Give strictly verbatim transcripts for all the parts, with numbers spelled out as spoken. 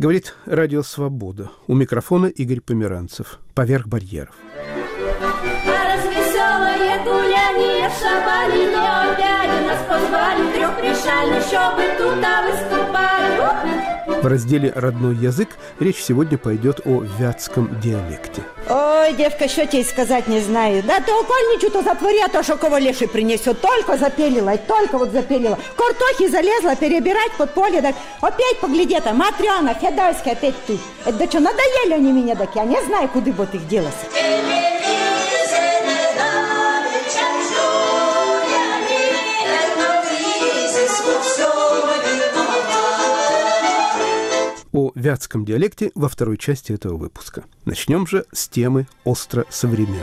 Говорит Радио Свобода. У микрофона Игорь Померанцев. Поверх барьеров. А развеселое гуляние шабали, но опять нас позвали трехрешально, чтобы тут выступать. В разделе «Родной язык» речь сегодня пойдет о вятском диалекте. Ой, девка, что тебе сказать не знаю. Да ты окольничу то затвори, а то что кого леший принесет. Только запелила, только вот запелила. Картохи залезла перебирать под поле, так опять погляди, там Матрёна, Федорский опять тут. Это да что, надоели они меня, так я не знаю, куда вот их делать. О вятском диалекте во второй части этого выпуска. Начнем же с темы остро современной.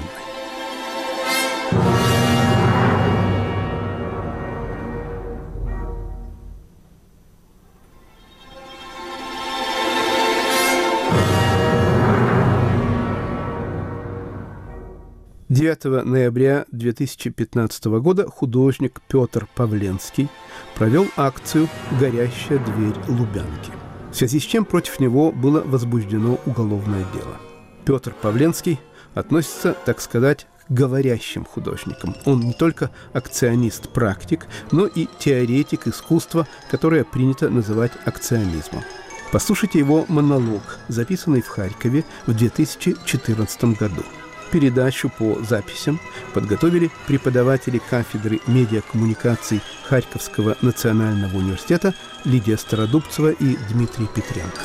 девятого ноября две тысячи пятнадцатого года художник Петр Павленский провел акцию «Горящая дверь Лубянки», в связи с чем против него было возбуждено уголовное дело. Петр Павленский относится, так сказать, к говорящим художникам. Он не только акционист-практик, но и теоретик искусства, которое принято называть акционизмом. Послушайте его монолог, записанный в Харькове в две тысячи четырнадцатом году. Передачу по записям подготовили преподаватели кафедры медиакоммуникаций Харьковского национального университета Лидия Стародубцева и Дмитрий Петренко.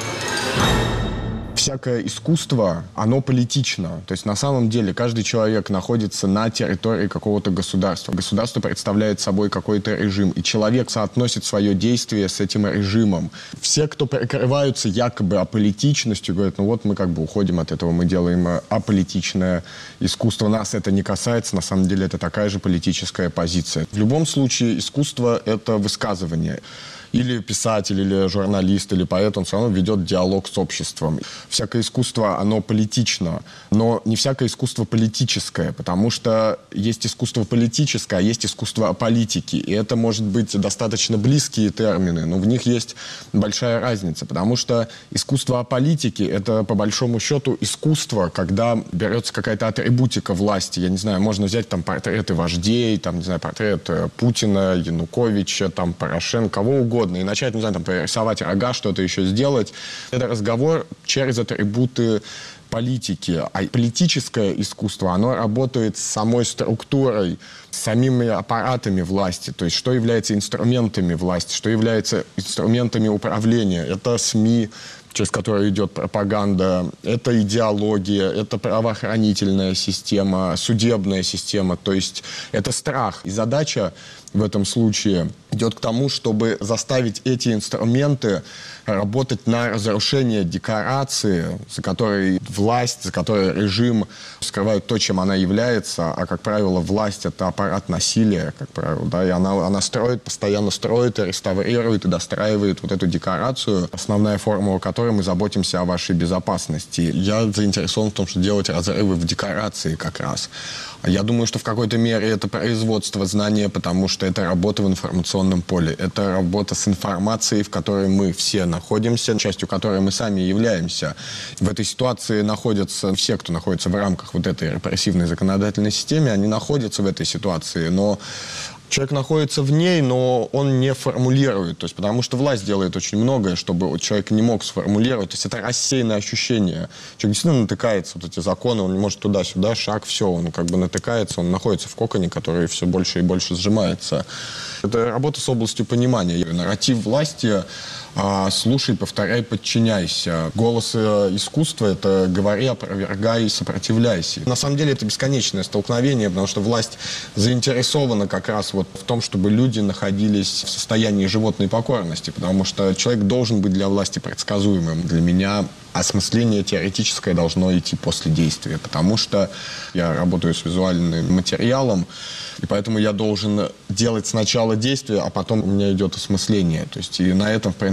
Всякое искусство, оно политично. То есть на самом деле каждый человек находится на территории какого-то государства. Государство представляет собой какой-то режим, и человек соотносит свое действие с этим режимом. Все, кто прикрываются якобы аполитичностью, говорят, ну вот мы как бы уходим от этого, мы делаем аполитичное искусство. Нас это не касается, на самом деле это такая же политическая позиция. В любом случае искусство — это высказывание. Или писатель, или журналист, или поэт, он все равно ведет диалог с обществом. Всякое искусство, оно политично, но не всякое искусство политическое, потому что есть искусство политическое, а есть искусство аполитики. И это, может быть, достаточно близкие термины, но в них есть большая разница, потому что искусство аполитики — это, по большому счету, искусство, когда берется какая-то атрибутика власти. Я не знаю, можно взять там портреты вождей, там, не знаю, портрет Путина, Януковича, там, Порошенко, кого угодно, и начать, не знаю, там, рисовать рога, что-то еще сделать. Это разговор через атрибуты политики. А политическое искусство, оно работает с самой структурой, с самими аппаратами власти. То есть, что является инструментами власти, что является инструментами управления. Это СМИ, через которую идет пропаганда, это идеология, это правоохранительная система, судебная система. То есть, это страх. И задача в этом случае идет к тому, чтобы заставить эти инструменты работать на разрушение декорации, за которой власть, за которой режим скрывают то, чем она является. А, как правило, власть — это аппарат насилия, как правило. Да, и она, она строит, постоянно строит, и реставрирует, и достраивает вот эту декорацию, основная формула которой мы заботимся о вашей безопасности. Я заинтересован в том, что делать разрывы в декорации как раз. Я думаю, что в какой-то мере это производство знания, потому что это работа в информационном поле. Это работа с информацией, в которой мы все находимся, частью которой мы сами являемся. В этой ситуации находятся все, кто находится в рамках вот этой репрессивной законодательной системы, они находятся в этой ситуации, но человек находится в ней, но он не формулирует. То есть, потому что власть делает очень многое, чтобы вот человек не мог сформулировать. То есть это рассеянное ощущение. Человек действительно натыкается, вот эти законы, он не может туда-сюда, шаг, все, он как бы натыкается, он находится в коконе, который все больше и больше сжимается. Это работа с областью понимания. Нарратив власти а, слушай, повторяй, подчиняйся. Голос искусства — это говори, опровергай, сопротивляйся. На самом деле это бесконечное столкновение, потому что власть заинтересована как раз вот в том, чтобы люди находились в состоянии животной покорности, потому что человек должен быть для власти предсказуемым. Для меня осмысление теоретическое должно идти после действия, потому что я работаю с визуальным материалом, и поэтому я должен делать сначала действие, а потом у меня идет осмысление. То есть и на этом, в принципе,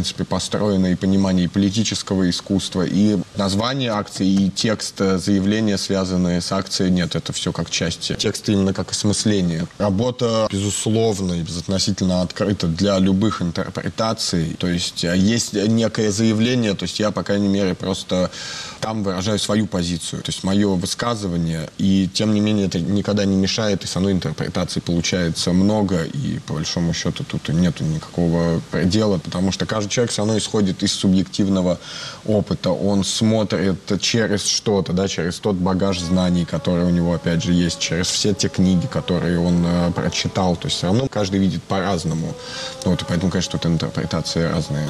принципе, построено и понимание и политического искусства, и название акции, и текст заявления, связанные с акцией, нет, это все как части. Текст именно как осмысление. Работа, безусловно, и безотносительно открыта для любых интерпретаций. То есть есть некое заявление, то есть я, по крайней мере, просто там выражаю свою позицию, то есть мое высказывание, и тем не менее это никогда не мешает, и самой интерпретации получается много, и по большому счету тут нету никакого предела, потому что каждый человек все равно исходит из субъективного опыта, он смотрит через что-то, да, через тот багаж знаний, который у него, опять же, есть, через все те книги, которые он э, прочитал, то есть все равно каждый видит по-разному, вот, и поэтому, конечно, тут интерпретации разные.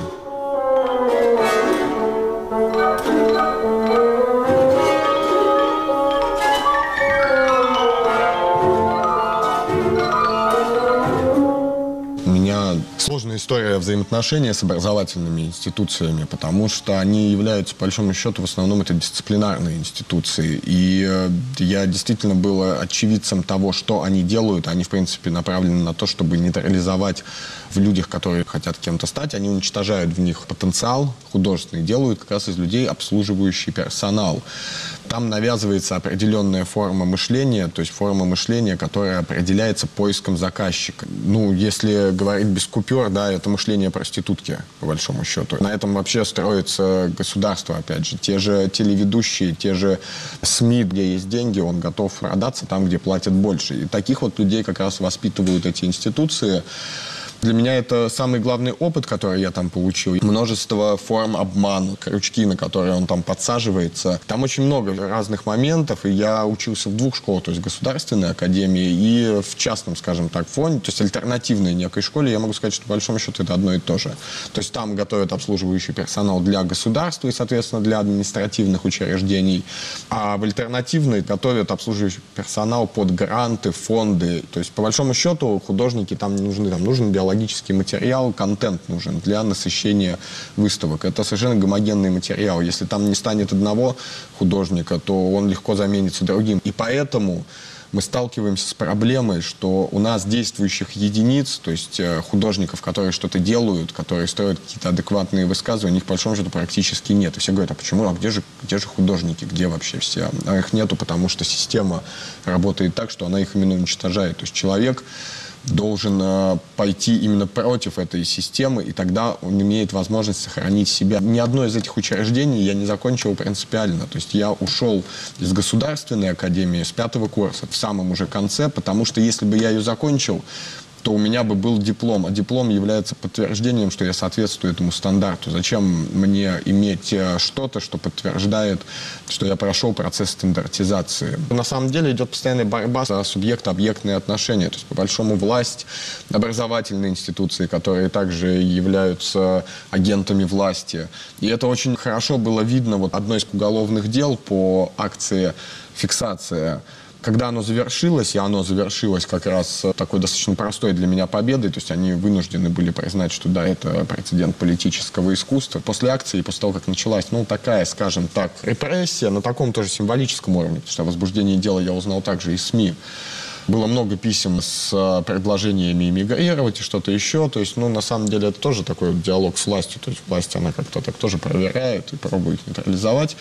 Сложная история взаимоотношения с образовательными институциями, потому что они являются, по большому счету, в основном это дисциплинарные институции. И э, я действительно был очевидцем того, что они делают. Они, в принципе, направлены на то, чтобы нейтрализовать в людях, которые хотят кем-то стать. Они уничтожают в них потенциал художественный, делают как раз из людей обслуживающий персонал. Там навязывается определенная форма мышления, то есть форма мышления, которая определяется поиском заказчика. Ну, если говорить без купюр, да, это мышление проститутки, по большому счету. На этом вообще строится государство, опять же. Те же телеведущие, те же СМИ, где есть деньги, он готов продаться там, где платят больше. И таких вот людей как раз воспитывают эти институции. Для меня это самый главный опыт, который я там получил. Множество форм обмана, крючки, на которые он там подсаживается. Там очень много разных моментов, и я учился в двух школах, то есть в государственной академии и в частном, скажем так, фонде, то есть альтернативной некой школе. Я могу сказать, что по большому счету это одно и то же. То есть там готовят обслуживающий персонал для государства и, соответственно, для административных учреждений. А в альтернативной готовят обслуживающий персонал под гранты, фонды. То есть по большому счету художники там не нужны, там нужен биологический логический материал, контент нужен для насыщения выставок. Это совершенно гомогенный материал. Если там не станет одного художника, то он легко заменится другим. И поэтому мы сталкиваемся с проблемой, что у нас действующих единиц, то есть художников, которые что-то делают, которые строят какие-то адекватные высказывания, у них, по большому счету, практически нет. И все говорят, а почему, а где же, где же художники, где вообще все? А их нету, потому что система работает так, что она их именно уничтожает. То есть человек должен э, пойти именно против этой системы, и тогда он имеет возможность сохранить себя. Ни одно из этих учреждений я не закончил принципиально. То есть я ушел из государственной академии с пятого курса, в самом уже конце, потому что если бы я ее закончил, то у меня бы был диплом, а диплом является подтверждением, что я соответствую этому стандарту. Зачем мне иметь что-то, что подтверждает, что я прошел процесс стандартизации? На самом деле идет постоянная борьба за субъект-объектные отношения. То есть, по большому, власть, образовательные институции, которые также являются агентами власти. И это очень хорошо было видно. Вот одно из уголовных дел по акции «Фиксация». Когда оно завершилось, и оно завершилось как раз такой достаточно простой для меня победой, то есть они вынуждены были признать, что да, это прецедент политического искусства. После акции, после того, как началась, ну, такая, скажем так, репрессия на таком тоже символическом уровне, потому что о возбуждении дела я узнал также из СМИ. Было много писем с предложениями эмигрировать и что-то еще. То есть, ну, на самом деле, это тоже такой вот диалог с властью. То есть власть, она как-то так тоже проверяет и пробует нейтрализовать.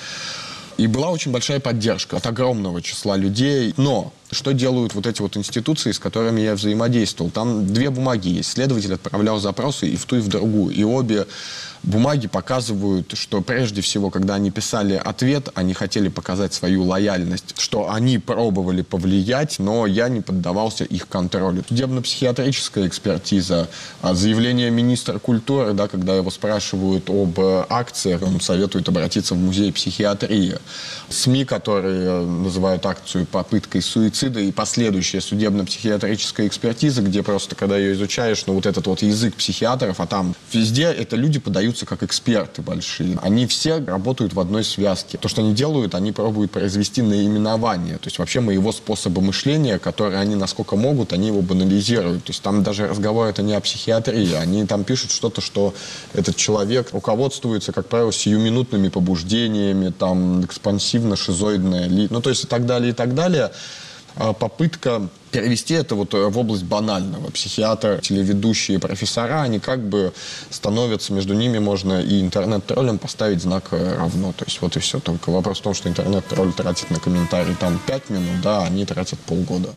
И была очень большая поддержка от огромного числа людей. Но что делают вот эти вот институции, с которыми я взаимодействовал? Там две бумаги есть. Следователь отправлял запросы и в ту, и в другую. И обе бумаги показывают, что прежде всего, когда они писали ответ, они хотели показать свою лояльность, что они пробовали повлиять, но я не поддавался их контролю. Судебно-психиатрическая экспертиза, заявление министра культуры, да, когда его спрашивают об акциях, он советует обратиться в музей психиатрии. СМИ, которые называют акцию попыткой суицида, и последующая судебно-психиатрическая экспертиза, где просто, когда ее изучаешь, ну вот этот вот язык психиатров, а там везде это люди подают как эксперты большие. Они все работают в одной связке. То, что они делают, они пробуют произвести наименование. То есть вообще моего способа мышления, который они насколько могут, они его банализируют. То есть там даже разговор это не о психиатрии. Они там пишут что-то, что этот человек руководствуется, как правило, сиюминутными побуждениями, там, экспансивно-шизоидное, ну то есть и так далее, и так далее. Попытка перевести это вот в область банального. Психиатр, телеведущие, профессора, они как бы становятся, между ними можно и интернет-троллям поставить знак равно. То есть вот и все. Только вопрос в том, что интернет-тролль тратит на комментарий там пять минут, да, они тратят полгода.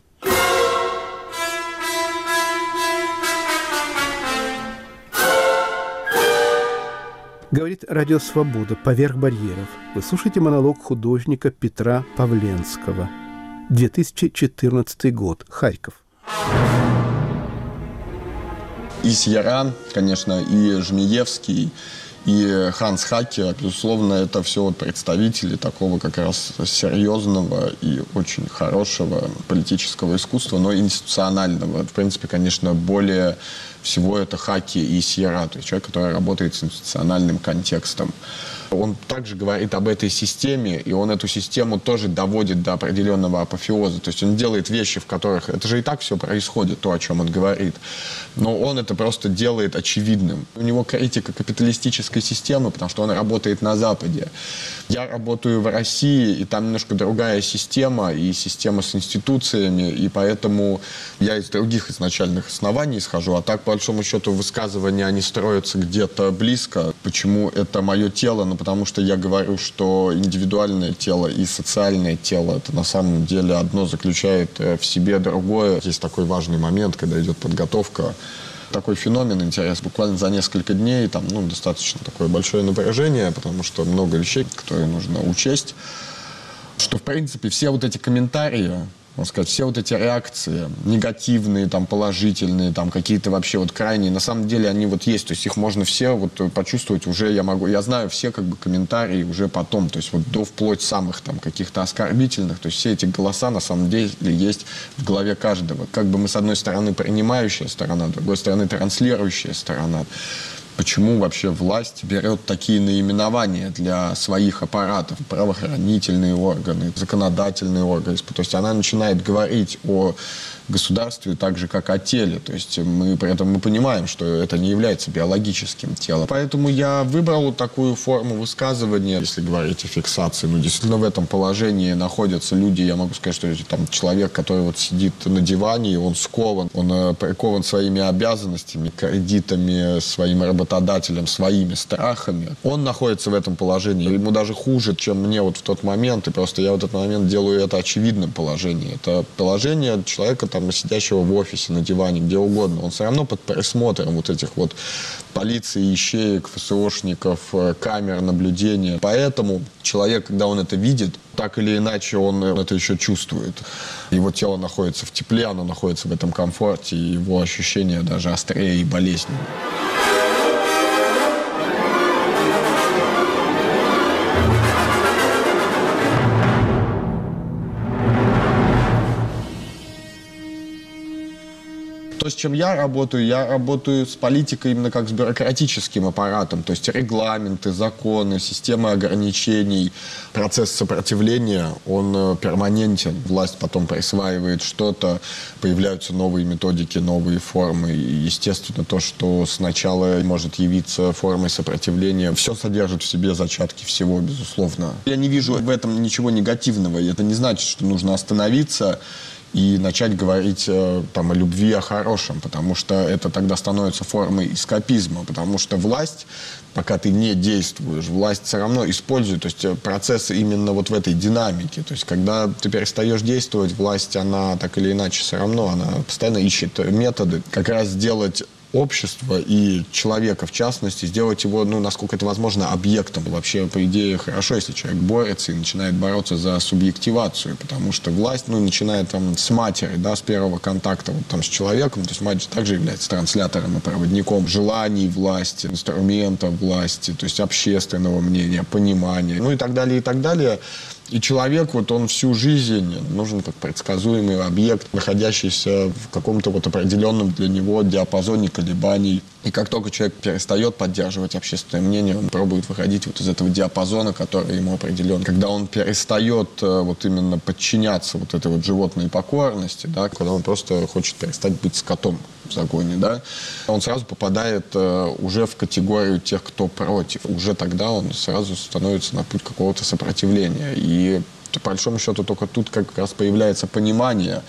Говорит Радио Свобода «Поверх барьеров». Вы слушаете монолог художника Петра Павленского. две тысячи четырнадцатый год. Харьков. И Сьерран, конечно, и Жмиевский, и Ханс Хакер, безусловно, это все вот представители такого как раз серьезного и очень хорошего политического искусства, но институционального. В принципе, конечно, более всего это Хаки и Сьерра, то есть человек, который работает с институциональным контекстом. Он также говорит об этой системе, и он эту систему тоже доводит до определенного апофеоза. То есть он делает вещи, в которых... Это же и так все происходит, то, о чем он говорит. Но он это просто делает очевидным. У него критика капиталистической системы, потому что он работает на Западе. Я работаю в России, и там немножко другая система, и система с институциями, и поэтому я из других изначальных оснований исхожу. А так, по большому счету, высказывания, они строятся где-то близко. Почему это мое тело? Ну, потому что я говорю, что индивидуальное тело и социальное тело, это на самом деле одно заключает в себе другое. Есть такой важный момент, когда идет подготовка. Такой феномен интересный. Буквально за несколько дней там, ну, достаточно такое большое напряжение, потому что много вещей, которые нужно учесть. Что, в принципе, все вот эти комментарии, можно сказать, все вот эти реакции, негативные, там, положительные, там, какие-то вообще вот крайние, на самом деле они вот есть, то есть их можно все вот почувствовать уже, я могу, я знаю все как бы комментарии уже потом, то есть вот до вплоть самых там каких-то оскорбительных, то есть все эти голоса на самом деле есть в голове каждого. Как бы мы с одной стороны принимающая сторона, с другой стороны транслирующая сторона. Почему вообще власть берет такие наименования для своих аппаратов? Правоохранительные органы, законодательные органы. То есть она начинает говорить о государстве так же, как о теле. То есть мы при этом мы понимаем, что это не является биологическим телом. Поэтому я выбрал такую форму высказывания, если говорить о фиксации. Ну, действительно, в этом положении находятся люди, я могу сказать, что это там человек, который вот сидит на диване, он скован, он прикован своими обязанностями, кредитами, своим работодателем, своими страхами. Он находится в этом положении. Ему даже хуже, чем мне вот в тот момент. И просто я в этот момент делаю это очевидным положением. Это положение человека, там, сидящего в офисе, на диване, где угодно, он все равно под присмотром вот этих вот полиции, ищеек, ФСОшников, камер наблюдения. Поэтому человек, когда он это видит, так или иначе он это еще чувствует. Его тело находится в тепле, оно находится в этом комфорте, и его ощущения даже острее и болезненнее. То, с чем я работаю, я работаю с политикой именно как с бюрократическим аппаратом. То есть регламенты, законы, системы ограничений. Процесс сопротивления, он перманентен. Власть потом присваивает что-то, появляются новые методики, новые формы. И, естественно, то, что сначала может явиться формой сопротивления, все содержит в себе зачатки всего, безусловно. Я не вижу в этом ничего негативного. И это не значит, что нужно остановиться и начать говорить э, там, о любви, о хорошем, потому что это тогда становится формой эскапизма, потому что власть, пока ты не действуешь, власть все равно использует, то есть процессы именно вот в этой динамике, то есть когда ты перестаешь действовать, власть, она так или иначе все равно, она постоянно ищет методы как раз сделать общество и человека, в частности, сделать его, ну, насколько это возможно, объектом. Вообще, по идее, хорошо, если человек борется и начинает бороться за субъективацию, потому что власть, ну, начинает там с матери, да, с первого контакта вот, там, с человеком, то есть мать также является транслятором и проводником желаний власти, инструментов власти, то есть общественного мнения, понимания, ну, и так далее, и так далее. И человек, вот он всю жизнь нужен как предсказуемый объект, находящийся в каком-то вот определенном для него диапазоне колебаний. И как только человек перестает поддерживать общественное мнение, он пробует выходить вот из этого диапазона, который ему определен. Когда он перестает вот именно подчиняться вот этой вот животной покорности, да, когда он просто хочет перестать быть скотом в загоне, да, он сразу попадает э, уже в категорию тех, кто против. Уже тогда он сразу становится на путь какого-то сопротивления. И по большому счету только тут как раз появляется понимание.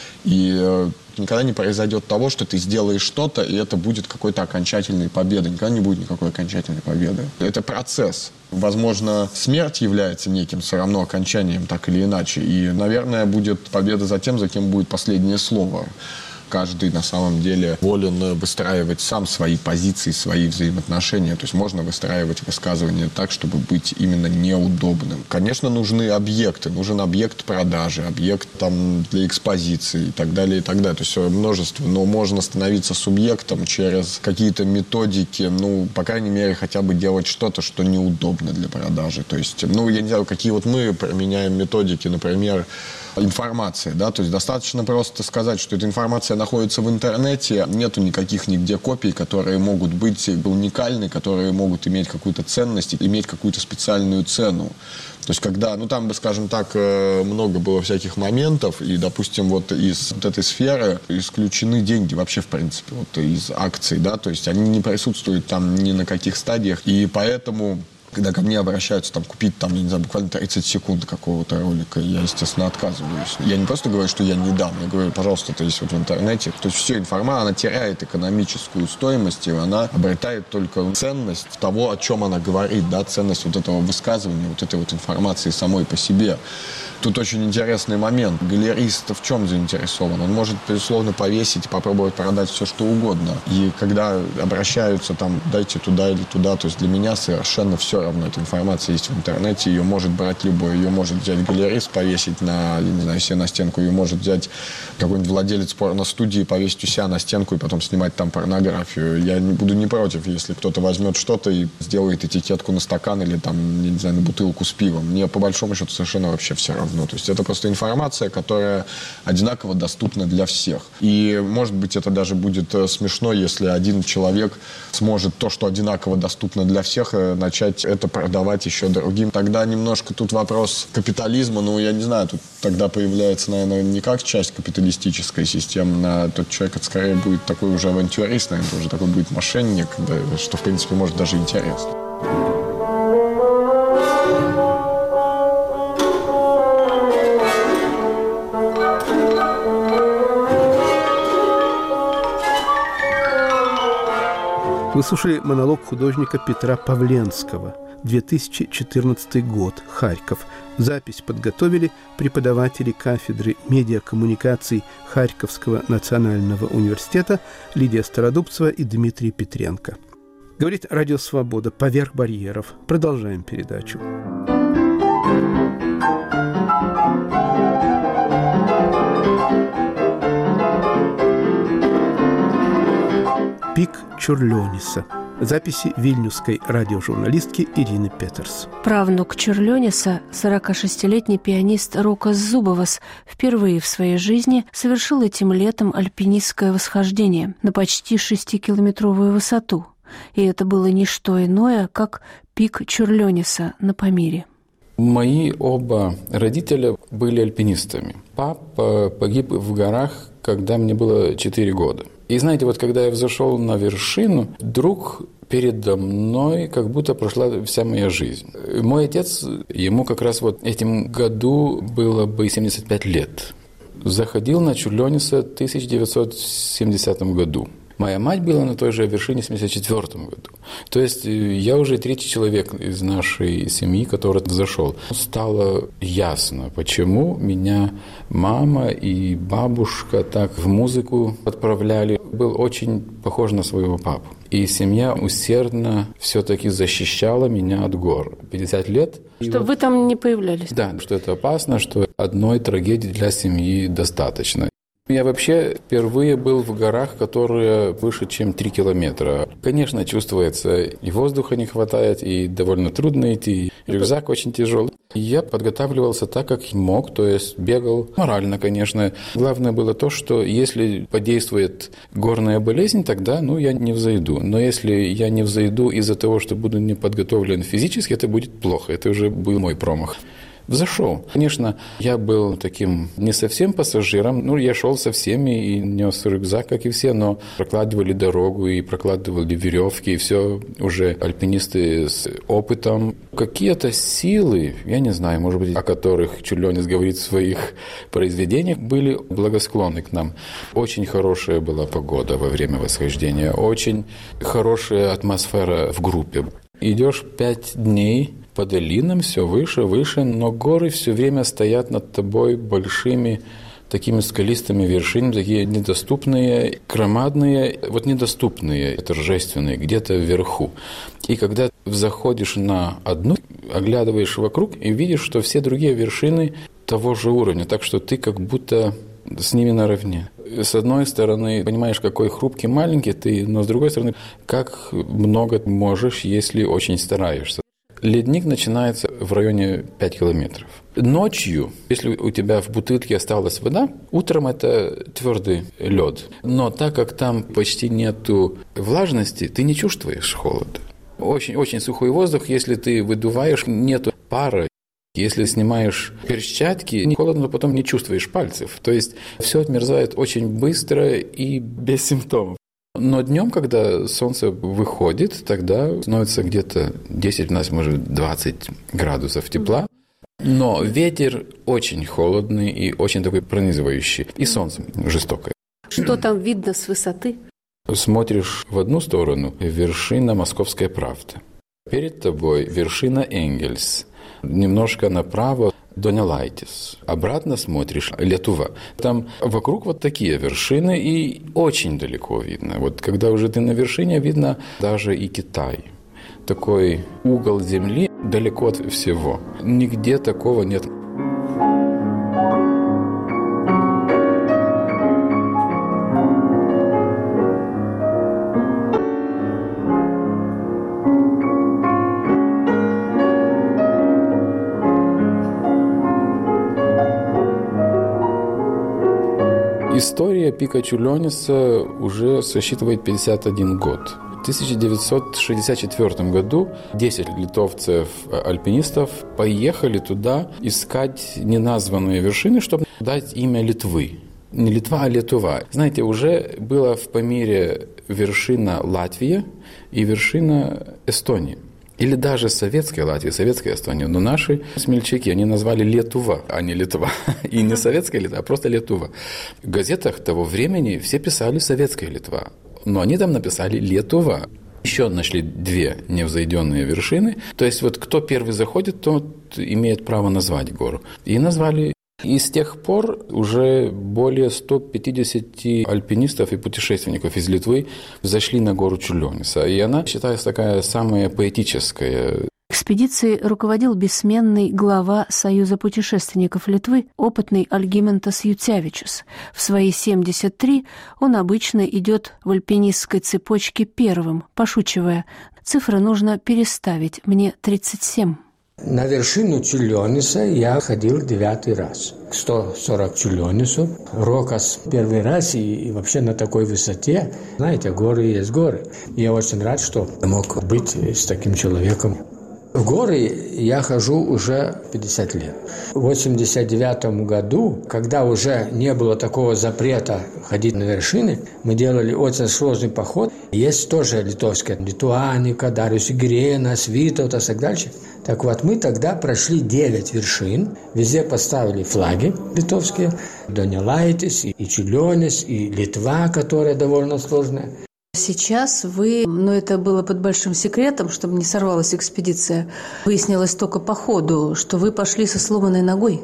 И э, никогда не произойдет того, что ты сделаешь что-то, и это будет какой-то окончательной победой. Никогда не будет никакой окончательной победы. Это процесс. Возможно, смерть является неким все равно окончанием, так или иначе. И, наверное, будет победа за тем, за кем будет последнее слово. Каждый на самом деле волен выстраивать сам свои позиции, свои взаимоотношения. То есть можно выстраивать высказывания так, чтобы быть именно неудобным. Конечно, нужны объекты. Нужен объект продажи, объект там, для экспозиции и так далее, и так далее. То есть множество. Но можно становиться субъектом через какие-то методики, ну, по крайней мере, хотя бы делать что-то, что неудобно для продажи. То есть, ну, я не знаю, какие вот мы применяем методики, например, информация, да, то есть достаточно просто сказать, что эта информация находится в интернете, нету никаких нигде копий, которые могут быть уникальны, которые могут иметь какую-то ценность, иметь какую-то специальную цену. То есть когда, ну там, скажем так, много было всяких моментов, и, допустим, вот из вот этой сферы исключены деньги вообще, в принципе, вот из акций, да, то есть они не присутствуют там ни на каких стадиях, и поэтому... Когда ко мне обращаются там, купить там, я не знаю, буквально тридцать секунд какого-то ролика, я, естественно, отказываюсь. Я не просто говорю, что я не дам, я говорю, пожалуйста, это есть вот в интернете. То есть все информация, она теряет экономическую стоимость, и она обретает только ценность того, о чем она говорит, да, ценность вот этого высказывания, вот этой вот информации самой по себе. Тут очень интересный момент. Галерист в чем заинтересован? Он может, безусловно, повесить и попробовать продать все, что угодно. И когда обращаются там, дайте туда или туда, то есть для меня совершенно все равно. Эта информация есть в интернете, ее может брать любой. Ее может взять галерист, повесить на, я не знаю, себе на стенку. Ее может взять какой-нибудь владелец порностудии, повесить у себя на стенку и потом снимать там порнографию. Я не буду не против, если кто-то возьмет что-то и сделает этикетку на стакан или там, я не знаю, на бутылку с пивом. Мне по большому счету совершенно вообще все равно. То есть это просто информация, которая одинаково доступна для всех. И, может быть, это даже будет смешно, если один человек сможет то, что одинаково доступно для всех, начать это продавать еще другим. Тогда немножко тут вопрос капитализма, ну, я не знаю, тут тогда появляется, наверное, не как часть капиталистической системы, а тот человек, это скорее будет такой уже авантюрист, наверное, уже такой будет мошенник, да, что, в принципе, может даже интересно. Вы слушали монолог художника Петра Павленского, две тысячи четырнадцатый год, Харьков. Запись подготовили преподаватели кафедры медиакоммуникаций Харьковского национального университета Лидия Стародубцева и Дмитрий Петренко. Говорит Радио Свобода, поверх барьеров. Продолжаем передачу. «Пик Чурлёниса». Записи вильнюсской радиожурналистки Ирины Петерс. Правнук Чурлёниса, сорокашестилетний пианист Рокас Зубовас, впервые в своей жизни совершил этим летом альпинистское восхождение на почти шестикилометровую высоту. И это было не что иное, как пик Чурлёниса на Памире. Мои оба родителя были альпинистами. Папа погиб в горах, когда мне было четыре года. И знаете, вот когда я взошел на вершину, вдруг передо мной как будто прошла вся моя жизнь. Мой отец, ему как раз вот этим году было бы семьдесят пять лет. Заходил на Чурлёниса в тысяча девятьсот семидесятом году. Моя мать была на той же вершине в семьдесят четвёртом году. То есть я уже третий человек из нашей семьи, который зашел. Стало ясно, почему меня мама и бабушка так в музыку отправляли. Был очень похож на своего папу. И семья усердно все-таки защищала меня от гор. пятьдесят лет. Что вы там не появлялись? Да, что это опасно, что одной трагедии для семьи достаточно. Я вообще впервые был в горах, которые выше, чем три километра. Конечно, чувствуется, и воздуха не хватает, и довольно трудно идти, и рюкзак очень тяжелый. Я подготавливался так, как мог, то есть бегал морально, конечно. Главное было то, что если подействует горная болезнь, тогда ну, я не взойду. Но если я не взойду из-за того, что буду не подготовлен физически, это будет плохо. Это уже был мой промах. взошел. Конечно, я был таким не совсем пассажиром, ну, я шел со всеми и нес рюкзак, как и все, но прокладывали дорогу и прокладывали веревки, и все уже альпинисты с опытом. Какие-то силы, я не знаю, может быть, о которых Чурлёнец говорит в своих произведениях, были благосклонны к нам. Очень хорошая была погода во время восхождения, очень хорошая атмосфера в группе. Идешь пять дней по долинам, все выше, выше, но горы все время стоят над тобой большими такими скалистыми вершинами, такие недоступные, громадные, вот недоступные, торжественные, где-то вверху. И когда заходишь на одну, оглядываешь вокруг и видишь, что все другие вершины того же уровня, так что ты как будто с ними наравне. С одной стороны, понимаешь, какой хрупкий, маленький ты, но с другой стороны, как много можешь, если очень стараешься. Ледник начинается в районе пяти километров. Ночью, если у тебя в бутылке осталась вода, утром это твердый лед. Но так как там почти нету влажности, ты не чувствуешь холода. Очень-очень сухой воздух, если ты выдуваешь, нету пара. Если снимаешь перчатки, не холодно, но потом не чувствуешь пальцев. То есть все отмерзает очень быстро и без симптомов. Но днем, когда солнце выходит, тогда становится где-то десять, у нас может двадцать градусов тепла. Но ветер очень холодный и очень такой пронизывающий. И солнце жестокое. Что там видно с высоты? Смотришь в одну сторону – вершина «Московская правда». Перед тобой вершина Энгельс. Немножко направо Донелайтис. Обратно смотришь Летува. Там вокруг вот такие вершины, и очень далеко видно. Вот когда уже ты на вершине, видно даже и Китай. Такой угол земли далеко от всего. Нигде такого нет. История пика Чурлёнеса уже сосчитывает пятьдесят один год. В тысяча девятьсот шестьдесят четвёртом году десять литовцев-альпинистов поехали туда искать неназванные вершины, чтобы дать имя Литвы. Не Литва, а Летува. Знаете, уже была в Памире вершина Латвии и вершина Эстонии. Или даже советская Латвия, советская Эстония. Но наши смельчаки, они назвали Летува, а не Литва. И не советская Литва, а просто Летува. В газетах того времени все писали «Советская Литва». Но они там написали «Летува». Еще нашли две невзойденные вершины. То есть вот кто первый заходит, тот имеет право назвать гору. И назвали. И с тех пор уже более ста пятидесяти альпинистов и путешественников из Литвы зашли на гору Чурлёнеса. И она считается такая самая поэтическая. Экспедицией руководил бессменный глава Союза путешественников Литвы, опытный Альгимантас Ютявичус. В свои семьдесят три он обычно идет в альпинистской цепочке первым, пошучивая: «Цифры нужно переставить, мне тридцать семь». На вершину Чурлёнеса я ходил девятый раз. К сто сорок Чурлёнесу. Рокос первый раз и, и вообще на такой высоте. Знаете, горы есть горы. Я очень рад, что мог быть с таким человеком. В горы я хожу уже пятьдесят лет. В восемьдесят девятом году, когда уже не было такого запрета ходить на вершины, мы делали очень сложный поход. Есть тоже литовские, Литуаника, Дариус Гирена, Свитовтас и так дальше. Так вот, мы тогда прошли девять вершин, везде поставили флаги литовские, Донелайтис, и Чурлёнес, и Литва, которая довольно сложная. Сейчас вы, но это было под большим секретом, чтобы не сорвалась экспедиция, выяснилось только по ходу, что вы пошли со сломанной ногой.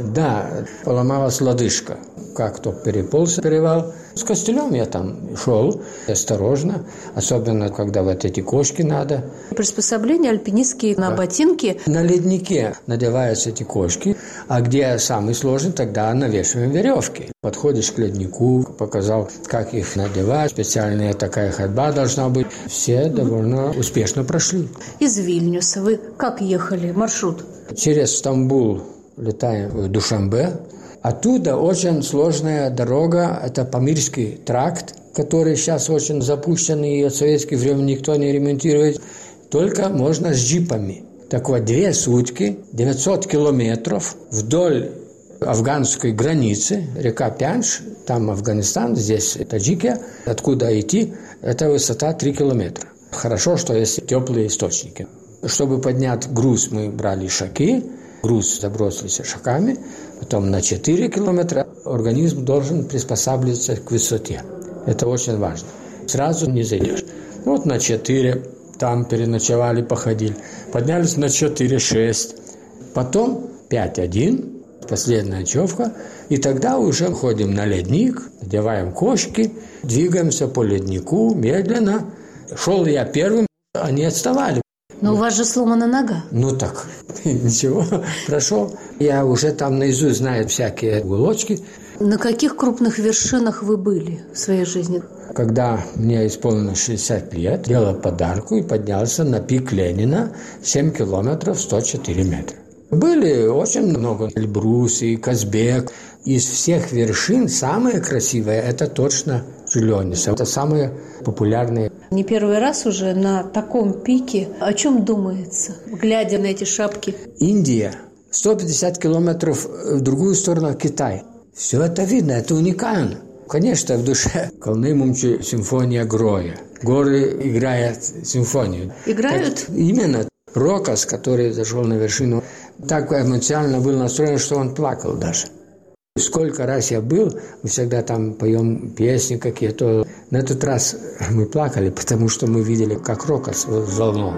Да, поломалась лодыжка. Как-то переполз перевал. С костылем я там шел осторожно, особенно когда вот эти кошки надо. Приспособления альпинистские на да. ботинки. На леднике надеваются эти кошки, а где самый сложный, тогда навешиваем веревки. Подходишь к леднику, показал, как их надевать, специальная такая ходьба должна быть. Все довольно успешно прошли. Из Вильнюса вы как ехали, маршрут? Через Стамбул летаем в Душанбе. Оттуда очень сложная дорога, это Памирский тракт, который сейчас очень запущен, и от советских времен никто не ремонтирует. Только можно с джипами. Так вот, две сутки, девятьсот километров вдоль афганской границы, река Пянш, там Афганистан, здесь Таджикия, откуда идти, это высота три километра. Хорошо, что есть теплые источники. Чтобы поднять груз, мы брали шаки, груз забросился шаками, потом на четыре километра организм должен приспосабливаться к высоте. Это очень важно. Сразу не зайдешь. Вот на четыре, там переночевали, походили. Поднялись на четыре шесть. Потом пять один, последняя ночевка. И тогда уже ходим на ледник, надеваем кошки, двигаемся по леднику медленно. Шел я первым, они отставали. Но у вас же сломана нога. Ну так, ничего, прошел. Я уже там наизусть знаю всякие уголочки. На каких крупных вершинах вы были в своей жизни? Когда мне исполнилось шестьдесят лет, делал подарку и поднялся на пик Ленина, семь километров сто четыре метра. Были очень много Эльбрус и Казбек. Из всех вершин самое красивое – это точно Чульонис. Это самые популярные. Не первый раз уже на таком пике. О чем думается, глядя на эти шапки? Индия, сто пятьдесят километров в другую сторону Китая. Все это видно, это уникально. Конечно, в душе Калны Мумчи симфония Гроя. Горы играют симфонию. Играют? Так, именно. Рокос, который зашел на вершину, так эмоционально был настроен, что он плакал даже. Сколько раз я был, мы всегда там поем песни какие-то. На этот раз мы плакали, потому что мы видели, как Рокос взволнован.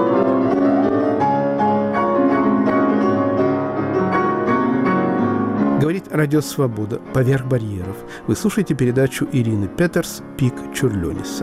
Говорит Радио Свобода «Поверх барьеров». Вы слушаете передачу Ирины Петерс «Пик Чульониса».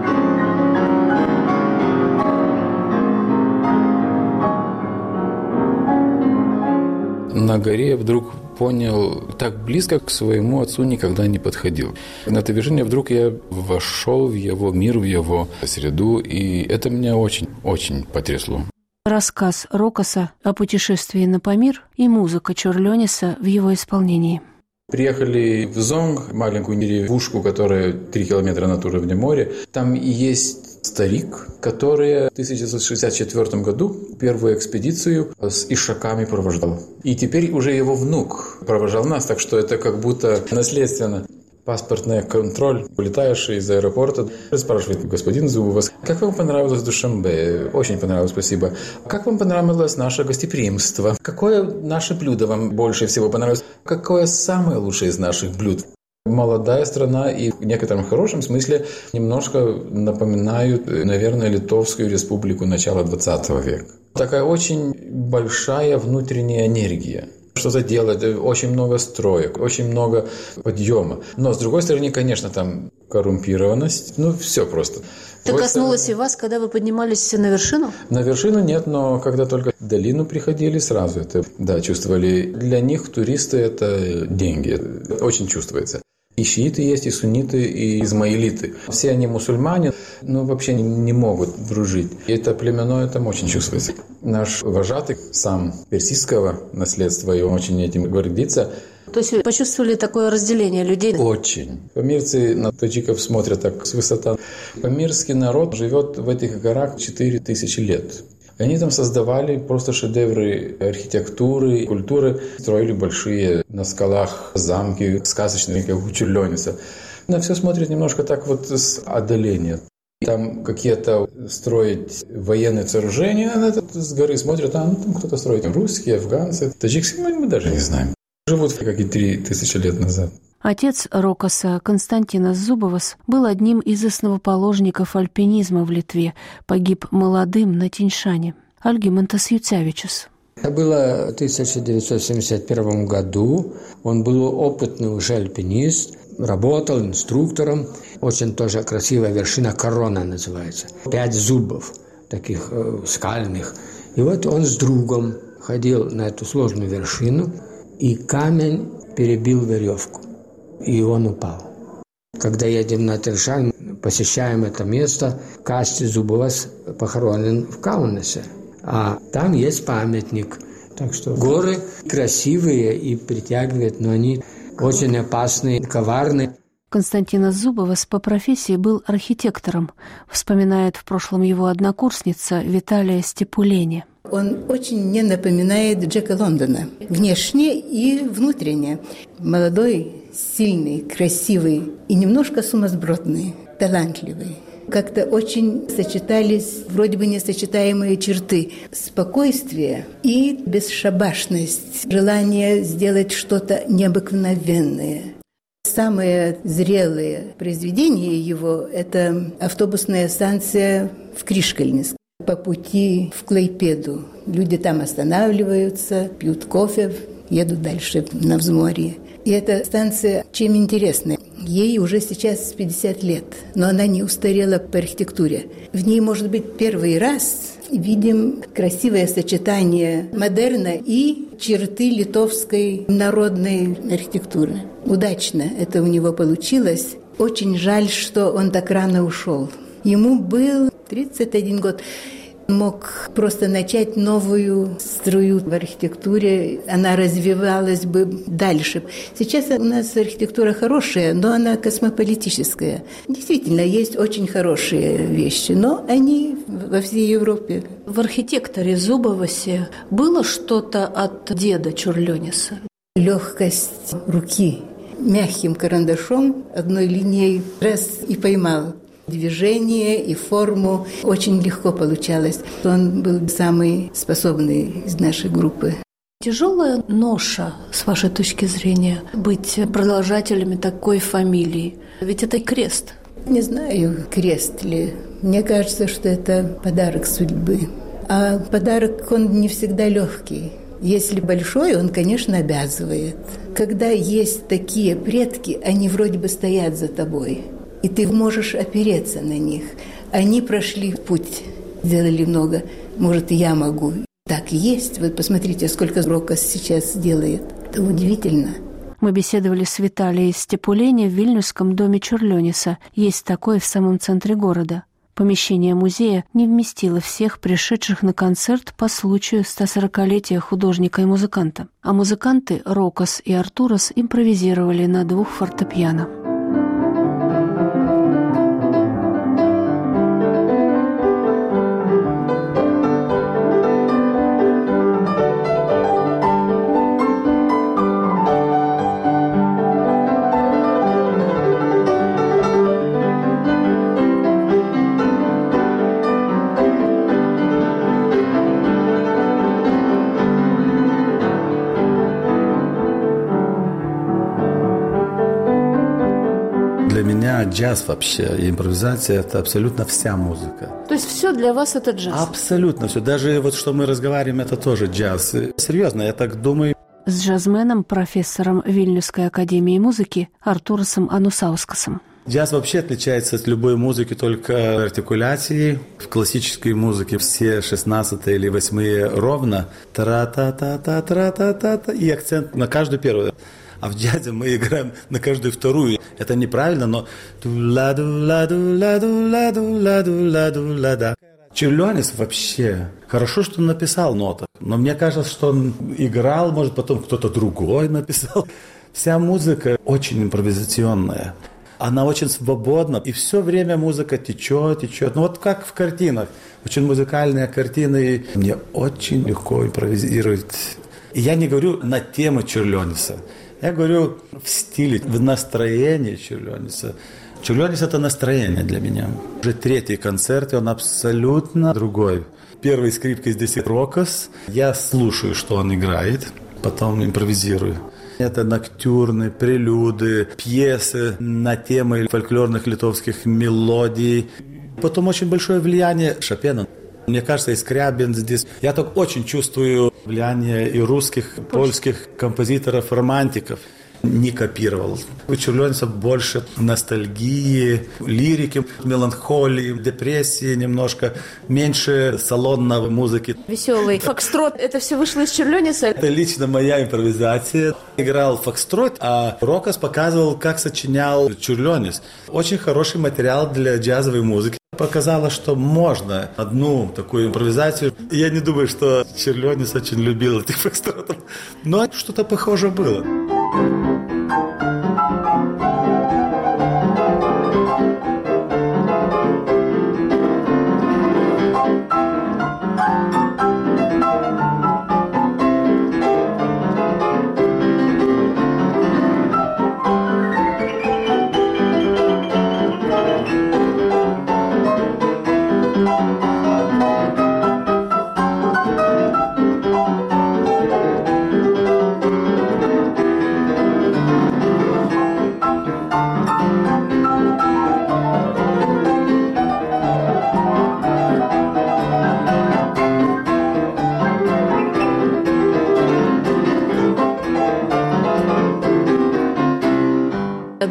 На горе я вдруг понял, так близко к своему отцу никогда не подходил. На этой вершине вдруг я вошел в его мир, в его среду, и это меня очень-очень потрясло. Рассказ Рокоса о путешествии на Памир и музыка Чульониса в его исполнении. Приехали в Зонг, маленькую деревушку, которая три километра над уровнем моря. Там есть старик, который в тысяча девятьсот шестьдесят четвёртом году первую экспедицию с ишаками провожал. И теперь уже его внук провожал нас, так что это как будто наследственно. Паспортный контроль. Улетаешь из аэропорта, спрашивает господин Зубовас, как вам понравилось Душанбе? Очень понравилось, спасибо. Как вам понравилось наше гостеприимство? Какое наше блюдо вам больше всего понравилось? Какое самое лучшее из наших блюд? Молодая страна и в некотором хорошем смысле немножко напоминают, наверное, Литовскую республику начала двадцатого века. Такая очень большая внутренняя энергия. Что-то делать, очень много строек, очень много подъема. Но, с другой стороны, конечно, там коррумпированность, ну, все просто. Это коснулось и вас, когда вы поднимались на вершину? На вершину нет, но когда только в долину приходили, сразу это, да, чувствовали. Для них туристы – это деньги, очень чувствуется. И шииты есть, и сунниты, и измаилиты. Все они мусульмане, но вообще не, не могут дружить. И это племенное там очень чувствуется. Наш вожатый, сам персидского наследства, и он очень этим гордится. То есть вы почувствовали такое разделение людей? Очень. Памирцы на таджиков смотрят так с высоты. Памирский народ живет в этих горах четыре тысячи лет. Они там создавали просто шедевры архитектуры, культуры, строили большие на скалах замки, сказочные, как у Чульониса. На все смотрят немножко так вот с отдаления. Там какие-то строить военные сооружения, а это с горы смотрят, а ну там кто-то строит. Русские, афганцы, таджикцы, мы даже не знаем. Живут как и три тысячи лет назад. Отец Рокоса, Константинас Зубовас, был одним из основоположников альпинизма в Литве, погиб молодым на Тиньшане. Альгимантас Юцевичус. Это было в тысяча девятьсот семьдесят первом году. Он был опытный уже альпинист, работал инструктором. Очень тоже красивая вершина, Корона называется. Пять зубов, таких э, скальных. И вот он с другом ходил на эту сложную вершину, и камень перебил веревку. И он упал. Когда едем на Тиньшан, посещаем это место, Касти Зубовас похоронен в Каунасе. А там есть памятник. Так что горы красивые и притягивают, но они очень опасные, коварные. Константин Зубовас по профессии был архитектором, вспоминает в прошлом его однокурсница Виталия Степулени. Он очень мне напоминает Джека Лондона, внешне и внутренне. Молодой, сильный, красивый и немножко сумасбродный, талантливый. Как-то очень сочетались вроде бы несочетаемые черты: спокойствие и бесшабашность, желание сделать что-то необыкновенное. Самые зрелые произведения его – это автобусная станция в Кришкальне. По пути в Клайпеду люди там останавливаются, пьют кофе, едут дальше на взморье. И эта станция чем интересна? Ей уже сейчас пятьдесят лет, но она не устарела по архитектуре. В ней, может быть, первый раз видим красивое сочетание модерна и черты литовской народной архитектуры. Удачно это у него получилось. Очень жаль, что он так рано ушел. Ему был тридцать один год. Мог просто начать новую струю в архитектуре, она развивалась бы дальше. Сейчас у нас архитектура хорошая, но она космополитическая. Действительно, есть очень хорошие вещи, но они во всей Европе. В архитекторе Зубовасе было что-то от деда Чурлёниса? Легкость руки. Мягким карандашом одной линией раз и поймал. Движение и форму очень легко получалось. Он был самый способный из нашей группы. Тяжелая ноша, с вашей точки зрения, быть продолжателями такой фамилии? Ведь это крест. Не знаю, крест ли. Мне кажется, что это подарок судьбы. А подарок, он не всегда легкий. Если большой, он, конечно, обязывает. Когда есть такие предки, они вроде бы стоят за тобой. И ты можешь опереться на них. Они прошли путь, сделали много. Может, и я могу. Так и есть. Вы посмотрите, сколько Рокос сейчас делает. Это удивительно. Мы беседовали с Виталией Степулени в Вильнюсском доме Чурлёниса. Есть такое в самом центре города. Помещение музея не вместило всех пришедших на концерт по случаю стосорокалетия художника и музыканта. А музыканты Рокос и Артурос импровизировали на двух фортепиано. Джаз вообще и импровизация – это абсолютно вся музыка. То есть все для вас это джаз? Абсолютно все. Даже вот что мы разговариваем, это тоже джаз. Серьезно, я так думаю. С джазменом, профессором Вильнюсской академии музыки Артуросом Анусаускасом. Джаз вообще отличается от любой музыки только артикуляцией. В классической музыке все шестнадцатые или восьмые ровно. Тра-та-та-та-тра-та-та-та. И акцент на каждую первую. А в джазе мы играем на каждую вторую. Это неправильно, но... Чурлёнис вообще... Хорошо, что он написал ноты. Но мне кажется, что он играл, может, потом кто-то другой написал. Вся музыка очень импровизационная. Она очень свободна. И все время музыка течет, течет. Ну вот как в картинах. Очень музыкальные картины. Мне очень легко импровизировать. И я не говорю на тему Чурлёниса. Я говорю в стиле, в настроении Чурлёниса. Чурлёнис – это настроение для меня. Уже третий концерт, и он абсолютно другой. Первой скрипкой здесь Рокос. Я слушаю, что он играет, потом импровизирую. Это ноктюрны, прелюды, пьесы на темы фольклорных литовских мелодий. Потом очень большое влияние Шопена. Мне кажется, и Скрябин здесь. Я так очень чувствую влияние и русских, и польских композиторов-романтиков. Не копировал. У Чурлёниса больше ностальгии, лирики, меланхолии, депрессии немножко, меньше салонной музыки. Веселый фокстрот. Это все вышло из Чурлёниса? Это лично моя импровизация. Играл фокстрот, а Рокос показывал, как сочинял Чурлёнис. Очень хороший материал для джазовой музыки. Показало, что можно одну такую импровизацию. Я не думаю, что Чурлёнис очень любил этих фокстротов, но что-то похожее было.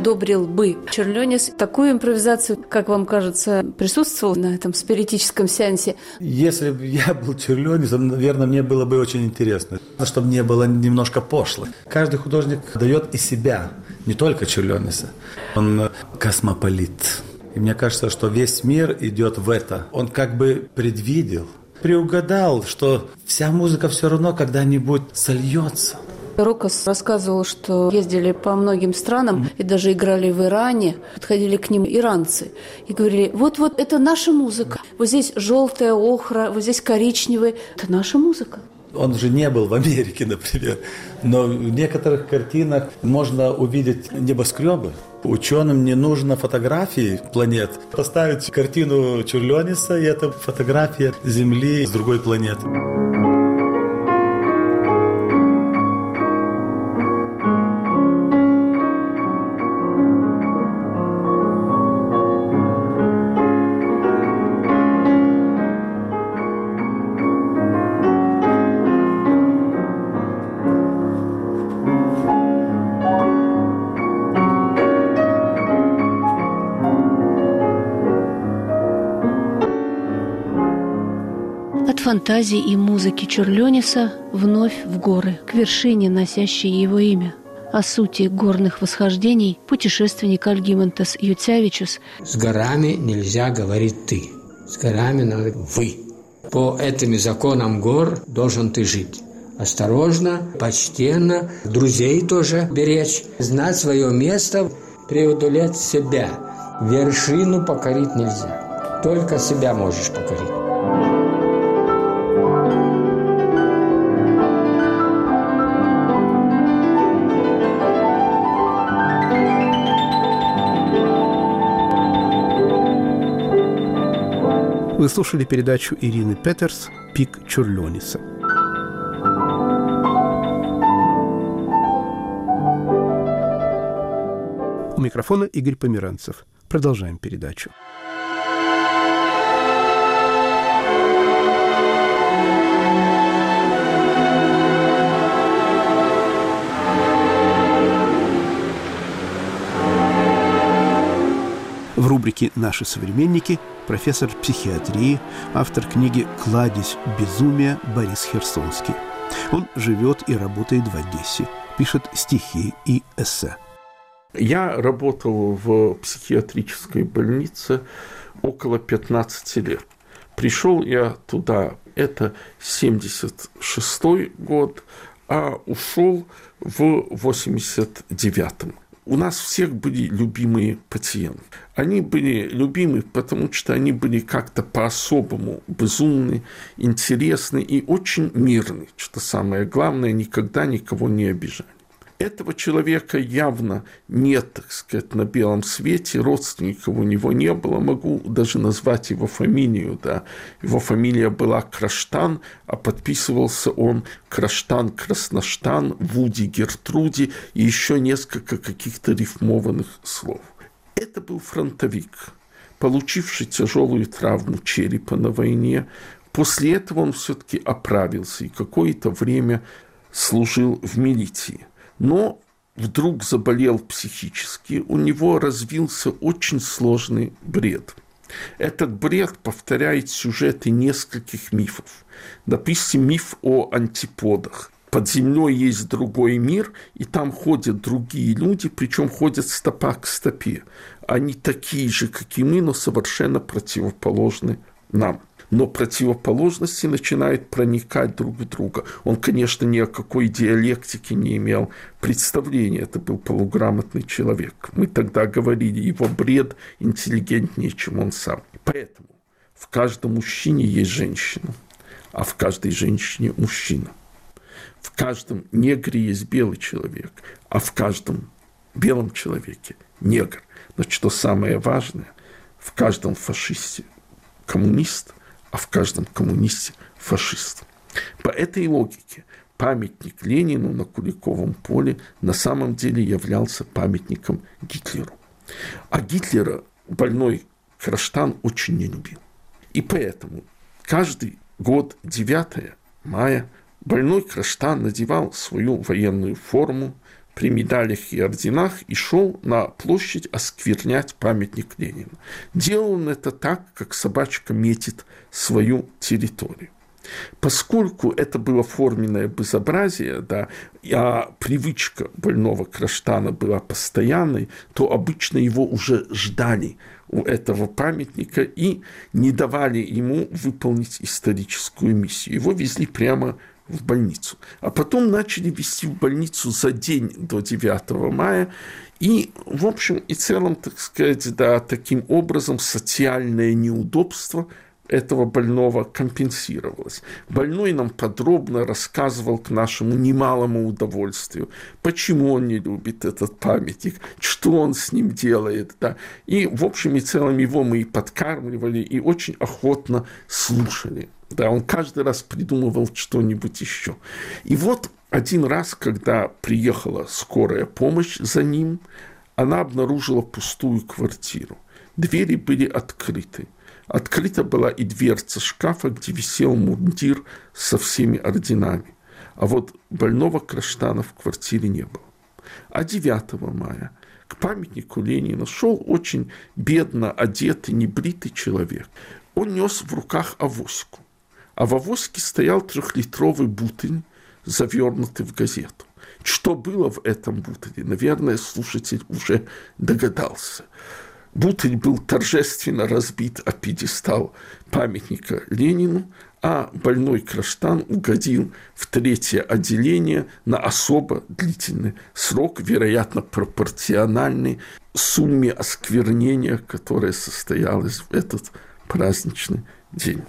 одобрил бы Черлёнис такую импровизацию, как вам кажется, присутствовал на этом спиритическом сеансе? Если бы я был Черлёнисом, наверное, мне было бы очень интересно, чтобы не было немножко пошло. Каждый художник дает из себя, не только Черлёниса. Он космополит. И мне кажется, что весь мир идет в это. Он как бы предвидел, приугадал, что вся музыка все равно когда-нибудь сольется. Рокос рассказывал, что ездили по многим странам и даже играли в Иране. Подходили к ним иранцы и говорили: вот-вот, это наша музыка. Вот здесь желтая охра, вот здесь коричневая. Это наша музыка. Он же не был в Америке, например, но в некоторых картинах можно увидеть небоскребы. Ученым не нужно фотографии планет. Поставить картину Черлёниса, и это фотография Земли с другой планеты. Фантазии и музыки Черлёниса вновь в горы, к вершине, носящей его имя. О сути горных восхождений путешественник Альгимантас Юцявичус: с горами нельзя говорить «ты», с горами надо «вы». По этим законам гор должен ты жить. Осторожно, почтенно, друзей тоже беречь, знать свое место, преодолеть себя. Вершину покорить нельзя, только себя можешь покорить. Вы слушали передачу Ирины Петерс «Пик Черлёниса». У микрофона Игорь Померанцев. Продолжаем передачу. В рубрике «Наши современники» профессор психиатрии, автор книги «Кладезь безумия» Борис Херсонский. Он живет и работает в Одессе, пишет стихи и эссе. Я работал в психиатрической больнице около пятнадцати лет. Пришел я туда, это семьдесят шестой год, а ушел в восемьдесят девятом. У нас всех были любимые пациенты. Они были любимы, потому что они были как-то по-особому безумны, интересны и очень мирны, что самое главное, никогда никого не обижали. Этого человека явно нет, так сказать, на белом свете, родственников у него не было, могу даже назвать его фамилию, да. Его фамилия была Краштан, а подписывался он Краштан, Красноштан, Вуди, Гертруди и еще несколько каких-то рифмованных слов. Это был фронтовик, получивший тяжелую травму черепа на войне. После этого он все-таки оправился и какое-то время служил в милиции. Но вдруг заболел психически, у него развился очень сложный бред. Этот бред повторяет сюжеты нескольких мифов. Допустим, миф о антиподах. Под землей есть другой мир, и там ходят другие люди, причем ходят стопа к стопе. Они такие же, как и мы, но совершенно противоположны нам. Но противоположности начинают проникать друг в друга. Он, конечно, ни о какой диалектике не имел представления. Это был полуграмотный человек. Мы тогда говорили, его бред интеллигентнее, чем он сам. Поэтому в каждом мужчине есть женщина, а в каждой женщине мужчина. В каждом негре есть белый человек, а в каждом белом человеке негр. Но что самое важное, в каждом фашисте коммунист, а в каждом коммунисте фашист. По этой логике памятник Ленину на Куликовом поле на самом деле являлся памятником Гитлеру. А Гитлера больной Краштан очень не любил. И поэтому каждый год девятого мая больной Краштан надевал свою военную форму, при медалях и орденах и шел на площадь осквернять памятник Ленину. Делал он это так, как собачка метит свою территорию. Поскольку это было форменное безобразие, да, а привычка больного Краштана была постоянной, то обычно его уже ждали у этого памятника и не давали ему выполнить историческую миссию. Его везли прямо в больницу. А потом начали везти в больницу за день до девятого мая. И, в общем и целом, так сказать, да, таким образом социальное неудобство этого больного компенсировалось. Больной нам подробно рассказывал к нашему немалому удовольствию, почему он не любит этот памятник, что он с ним делает. Да. И, в общем и целом, его мы и подкармливали, и очень охотно слушали. Да, он каждый раз придумывал что-нибудь еще. И вот один раз, когда приехала скорая помощь за ним, она обнаружила пустую квартиру. Двери были открыты. Открыта была и дверца шкафа, где висел мундир со всеми орденами. А вот больного Краштана в квартире не было. А девятого мая к памятнику Ленина шел очень бедно одетый, небритый человек. Он нес в руках авоську. А в авоське стоял трехлитровый бутыль, завернутый в газету. Что было в этом бутыле, наверное, слушатель уже догадался. Бутыль был торжественно разбит о пьедестал памятника Ленину, а больной Краштан угодил в третье отделение на особо длительный срок, вероятно, пропорциональный сумме осквернения, которое состоялось в этот праздничный день.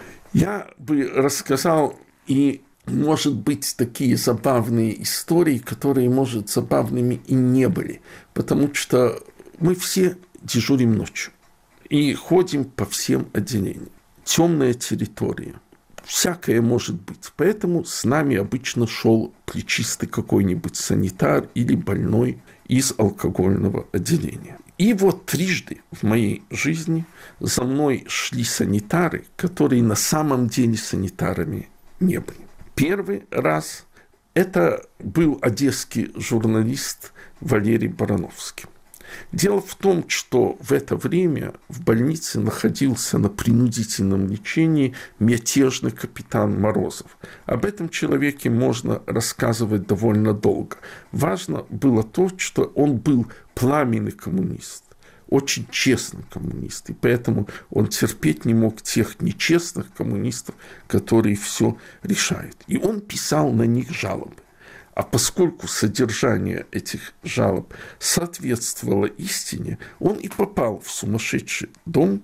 Я бы рассказал и, может быть, такие забавные истории, которые, может, забавными и не были, потому что мы все дежурим ночью и ходим по всем отделениям. Темная территория. Всякое может быть. Поэтому с нами обычно шел плечистый какой-нибудь санитар или больной из алкогольного отделения. И вот трижды в моей жизни за мной шли санитары, которые на самом деле санитарами не были. Первый раз это был одесский журналист Валерий Барановский. Дело в том, что в это время в больнице находился на принудительном лечении мятежный капитан Морозов. Об этом человеке можно рассказывать довольно долго. Важно было то, что он был пламенный коммунист, очень честный коммунист, и поэтому он терпеть не мог тех нечестных коммунистов, которые все решают. И он писал на них жалобы. А поскольку содержание этих жалоб соответствовало истине, он и попал в сумасшедший дом,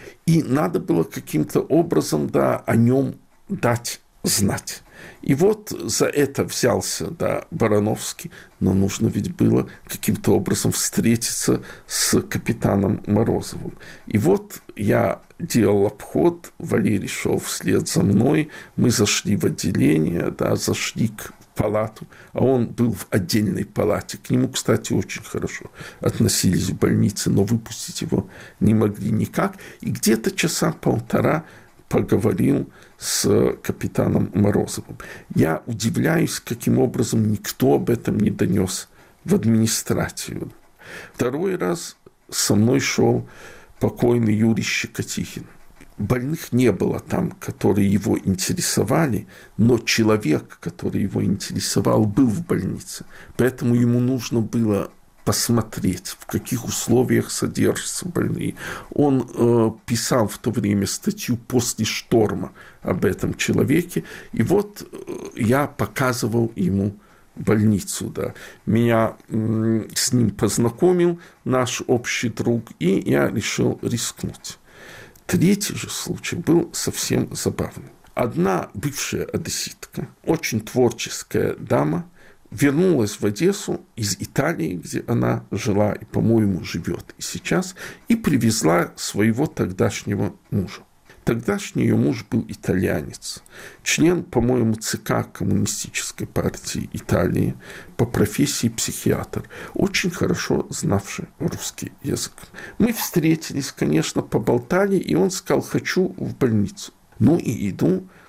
и надо было каким-то образом, да, о нем дать знать. И вот за это взялся, да, Барановский, но нужно ведь было каким-то образом встретиться с капитаном Морозовым. И вот я делал обход, Валерий шел вслед за мной, мы зашли в отделение, да, зашли к палату, а он был в отдельной палате. К нему, кстати, очень хорошо относились в больнице, но выпустить его не могли никак. И где-то часа полтора поговорил с капитаном Морозовым. Я удивляюсь, каким образом никто об этом не донес в администрацию. Второй раз со мной шел покойный Юрий Щекотихин. Больных не было там, которые его интересовали, но человек, который его интересовал, был в больнице. Поэтому ему нужно было посмотреть, в каких условиях содержатся больные. Он э, писал в то время статью «После шторма» об этом человеке, и вот э, я показывал ему больницу. Да. Меня э, с ним познакомил наш общий друг, и я решил рискнуть. Третий же случай был совсем забавный. Одна бывшая одесситка, очень творческая дама, вернулась в Одессу из Италии, где она жила и, по-моему, живет и сейчас, и привезла своего тогдашнего мужа. Тогдашний ее муж был итальянец, член, по-моему, ЦК Коммунистической партии Италии, по профессии психиатр, очень хорошо знавший русский язык. Мы встретились, конечно, поболтали, и он сказал: «Хочу в больницу». Ну и иду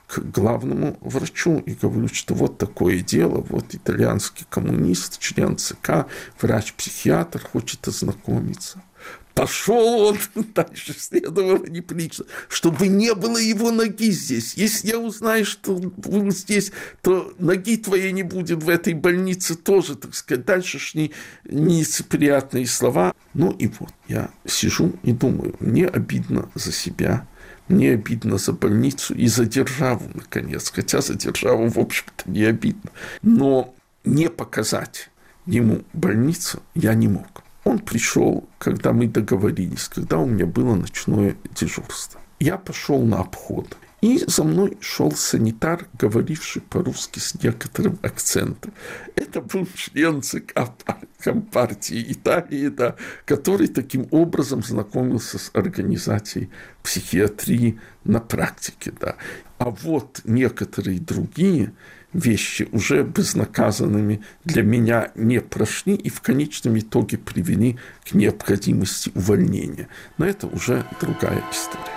к главному врачу и говорю, что вот такое дело, вот итальянский коммунист, член ЦК, врач-психиатр хочет ознакомиться. Пошел он, дальше следовало неприлично, чтобы не было его ноги здесь. Если я узнаю, что был здесь, то ноги твоей не будет в этой больнице тоже, так сказать. Дальше ж не, нелицеприятные слова. Ну и вот я сижу и думаю, мне обидно за себя, мне обидно за больницу и за державу, наконец. Хотя за державу, в общем-то, не обидно. Но не показать ему больницу я не мог. Он пришел, когда мы договорились, когда у меня было ночное дежурство. Я пошел на обход. И за мной шел санитар, говоривший по-русски с некоторым акцентом. Это был член ЦК Компартии Италии, да, который таким образом знакомился с организацией психиатрии на практике. Да. А вот некоторые другие вещи уже безнаказанными для меня не прошли и в конечном итоге привели к необходимости увольнения. Но это уже другая история.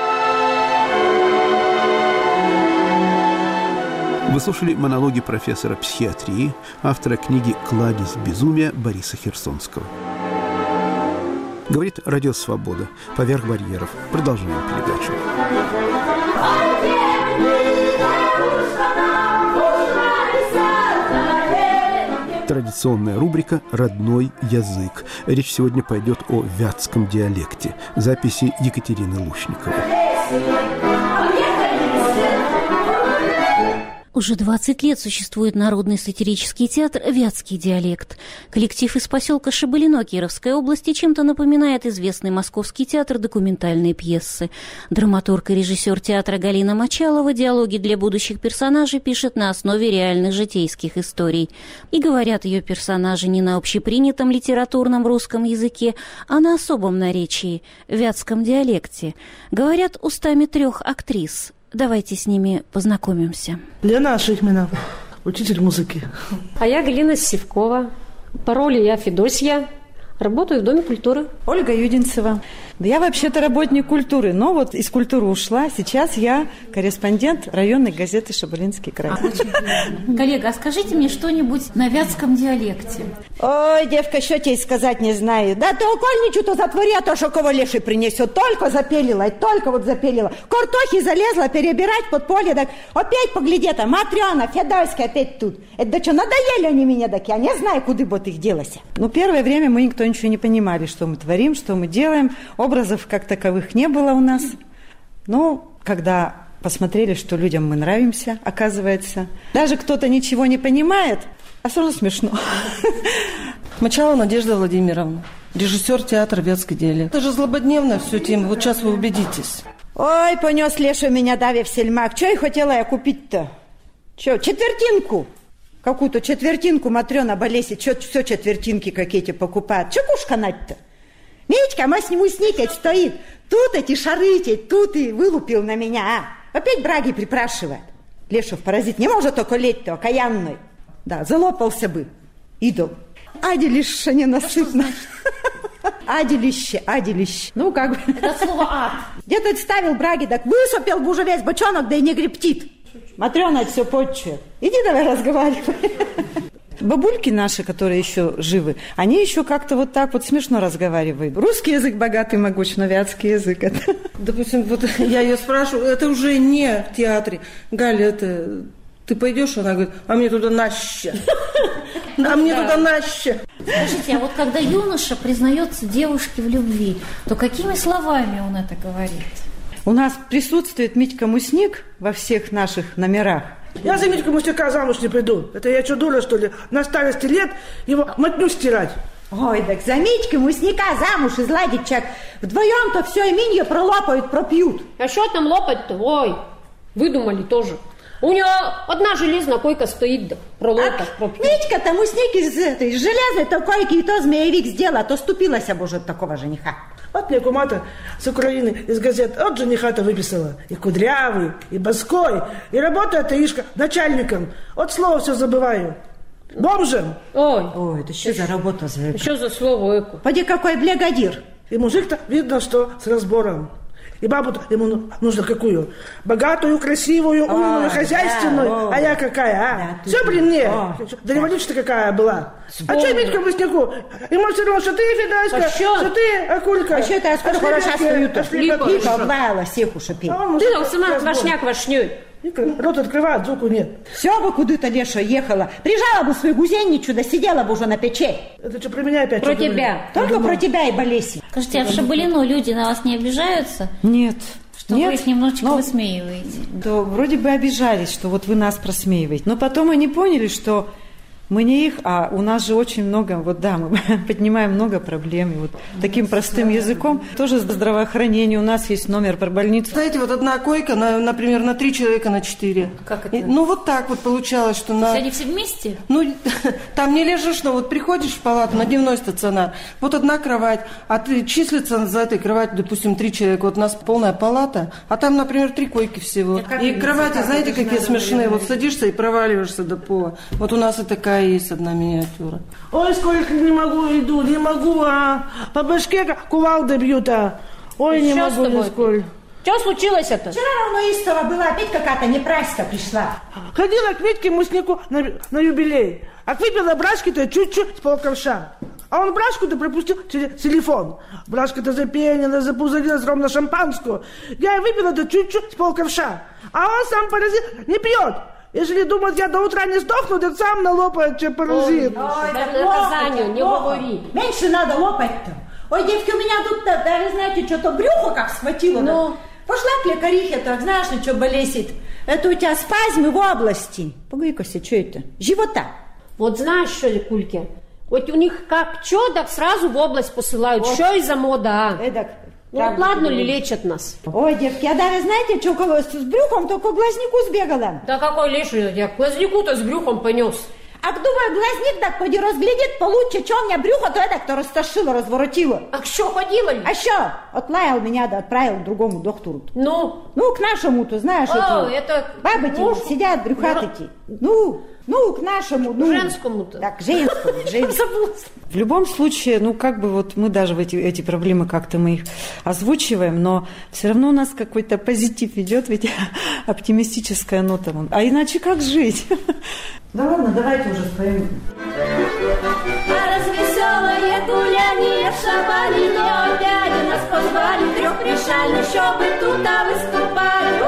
Вы слушали монологи профессора психиатрии, автора книги «Кладезь безумия» Бориса Херсонского. Говорит Радио Свобода. Поверх барьеров. Продолжаем передачу. Традиционная рубрика «Родной язык». Речь сегодня пойдет о вятском диалекте. Записи Екатерины Лушниковой. Уже двадцать лет существует народный сатирический театр «Вятский диалект». Коллектив из поселка Шабалино Кировской области чем-то напоминает известный московский театр документальной пьесы. Драматург и режиссер театра Галина Мочалова диалоги для будущих персонажей пишет на основе реальных житейских историй. И говорят ее персонажи не на общепринятом литературном русском языке, а на особом наречии – вятском диалекте. Говорят устами трех актрис. Давайте с ними познакомимся. Лена Ашихмина, учитель музыки. А я Галина Сивкова. По роли я Федосья. Работаю в Доме культуры. Ольга Юдинцева. Я вообще-то работник культуры, но вот из культуры ушла. Сейчас я корреспондент районной газеты «Шабалинский край». А, очень приятно. Коллега, а скажите мне что-нибудь на вятском диалекте. Ой, девка, что тебе сказать не знаю. Да то окольничу, то затвори, а то шо кого леший принесет. Только запелила, только вот запелила. Картохи залезла перебирать под поле, так опять погляди, там Матрёна, Федоська опять тут. Это да что, надоели они меня, так я не знаю, куда бы их делась. Ну, первое время мы никто ничего не понимали, что мы творим, что мы делаем. Образов как таковых не было у нас. Но когда посмотрели, что людям мы нравимся, оказывается, даже кто-то ничего не понимает, а все равно смешно. Мочалова Надежда Владимировна, режиссер театра «Вятский диалект». Это же злободневная все тема, вот сейчас вы убедитесь. Ой, понес Леша меня дави в сельмак. Че и хотела я купить-то? Че, четвертинку? Какую-то четвертинку Матрёна болесит. Че все четвертинки какие-то покупают? Че куш канать-то? Митька, мы с ним сникать стоит. Тут эти шарыки, тут и вылупил на меня, а? Опять браги припрашивает. Лешев паразит не может околеть-то, окаянный. Да, залопался бы, идол. Аделище ненасытно. Аделище, аделище. Ну, как бы. Это слово «ад». Где-то ставил браги, так высопел бы уже весь бочонок, да и не грептит. Матрёна это все подчует. Иди давай разговаривай. Бабульки наши, которые еще живы, они еще как-то вот так вот смешно разговаривают. Русский язык богатый, могуч, но вятский язык это... Допустим, вот я ее спрашиваю, это уже не в театре. Галя, это... Ты пойдешь? Она говорит, а мне туда наще. А мне туда наще. Скажите, а вот когда юноша признается девушке в любви, то какими словами он это говорит? У нас присутствует Митька Мусник во всех наших номерах. Я за Митьку Мусника замуж не приду. Это я что, дура, что ли? На старости лет его мотню стирать. Ой, так за Митьку Мусника замуж изладить чак. Вдвоем-то все именье пролопают, пропьют. А что там лопать-то? Ой, выдумали тоже. У него одна железная койка стоит, да, пролопать, а пропьют. Митька-то Мусник из этой из железной-то койки и то змеевик сделала, то ступилась об уже от такого жениха. Вот мне кума-то с Украины из газет от жениха-то выписала. И кудрявый, и боской, и работает Таишка начальником. От слова все забываю. Бомжем. Ой. Ой, это что за работа за это? Что за слово эко? Поди какой блягодир. И мужик-то видно, что с разбором. И бабу ему нужно какую? Богатую, красивую, умную, О, хозяйственную. да, а я какая, а? Да, Все при мне. О. Да революция какая была. Вспомни. А что Митька Блесняку? Ему все равно, что ты, Федоська, А що? что ты, Акулька. А что это я скажу, хороша стою-то? Липа. Липа облаяла, всех ушипи. Ты там сама квашня квашней. Рот открывает, звуку нет. Все бы куда-то, Леша, ехала. Прижала бы свою гусеничу, да сидела бы уже на печи. Это что, про меня опять? Про что тебя. Только про тебя и Болеси. Скажите, а в Шабалино люди на вас не обижаются? Нет. Что Нет? вы их немножечко Но, высмеиваете? да, вроде бы обижались, что вот вы нас просмеиваете. Но потом они поняли, что мы не их, а у нас же очень много, вот да, мы поднимаем много проблем. И вот таким простым языком тоже здравоохранение. У нас есть номер про больницу. Знаете, вот одна койка, на, например, на три человека на четыре. Как это? И, ну, вот так вот получалось, что на... Они все вместе? Ну, там не лежишь, но вот приходишь в палату, на дневной стационар, вот одна кровать, а ты числится за этой кроватью, допустим, три человека, вот у нас полная палата, а там, например, три койки всего. И кровати, знаете, какие смешные, вот садишься и проваливаешься до пола. Вот у нас и такая есть одна миниатюра. Ой, сколько не могу, иду, не могу, а по башке как кувалдой бьют, а. Ой, не Что могу, с тобой? нисколько. Что случилось это? Вчера равно истово была, опять какая-то непраська пришла. Ходила к Витьке Муснику на, на юбилей, а выпила брашки-то чуть-чуть с полковша. А он брашку-то пропустил через телефон. Брашка-то запенила, запузырилась ровно шампанскую. Я выпила-то чуть-чуть с полковша. А он сам паразит не пьет. Если думает, я до утра не сдохну, то сам налопает, что паразит. Ой, да наказание, не говори. Меньше надо лопать-то. Ой, девки, у меня тут, даже, знаете, что-то брюхо как схватило. Ну? Да. Пошла к лекарихе, так знаешь, что болезнь. Это у тебя спазмы в области. Погоди-ка, что это? Живота. Вот знаешь, что ли, Кульки? Вот у них как чё, так сразу в область посылают. Вот. Что из-за мода, а? Эдак. Ну вот ладно ли лечат нас? Ой, девки, я даже, знаете, что у кого с брюхом, только к глазнику сбегала. Да какой леший, я к глазнику-то с брюхом понес. А думаю, глазник так поди разглядит получше, что у меня брюхо, то это, кто растошило, разворотило. А что, ходила ли? А что? Отлаял меня, да отправил к другому доктору. Ну? Ну, к нашему-то, знаешь, О, эти это... бабы муж... сидят, брюхатыки. Ну, ну, к нашему, ну. К женскому-то. Так, к женскому, к женскому. В любом случае, ну, как бы вот мы даже в эти, эти проблемы как-то мы их озвучиваем, но все равно у нас какой-то позитив идет, ведь оптимистическая нота. А иначе как жить? Да ладно, давайте уже споем. А развеселое гуляние в Шабалино опять нас позвали трех пришальных, чтобы туда выступать.